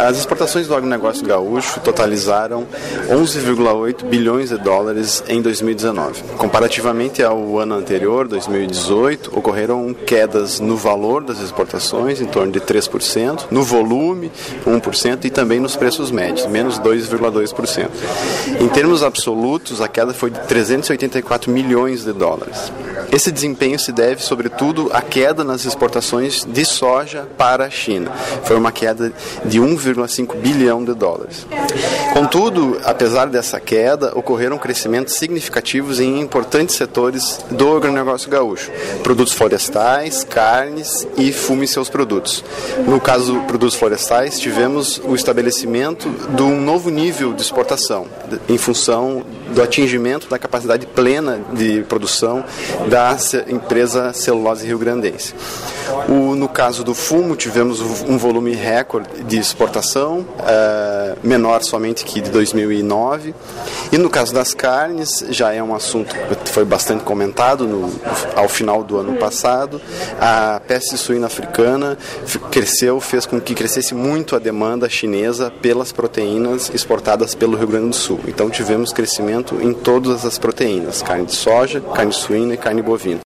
As exportações do agronegócio gaúcho totalizaram 11,8 bilhões de dólares em 2019. Comparativamente ao ano anterior, 2018, ocorreram quedas no valor das exportações, em torno de 3%, no volume, 1%, e também nos preços médios, menos 2,2%. Em termos absolutos, a queda foi de 384 milhões de dólares. Esse desempenho se deve, sobretudo, à queda nas exportações de soja para a China. Foi uma queda de 1,5 bilhão de dólares. Contudo, apesar dessa queda, ocorreram crescimentos significativos em importantes setores do agronegócio gaúcho: produtos florestais, carnes e fumo e seus produtos. No caso dos produtos florestais, tivemos o estabelecimento de um novo nível de exportação, em função do atingimento da capacidade plena de produção da empresa Celulose Rio-Grandense. No caso do fumo, tivemos um volume recorde de exportação, menor somente que de 2009. E no caso das carnes, já é um assunto que foi bastante comentado ao final do ano passado. A peste suína africana fez com que crescesse muito a demanda chinesa pelas proteínas exportadas pelo Rio Grande do Sul. Então tivemos crescimento em todas as proteínas: carne de soja, carne suína e carne bovina.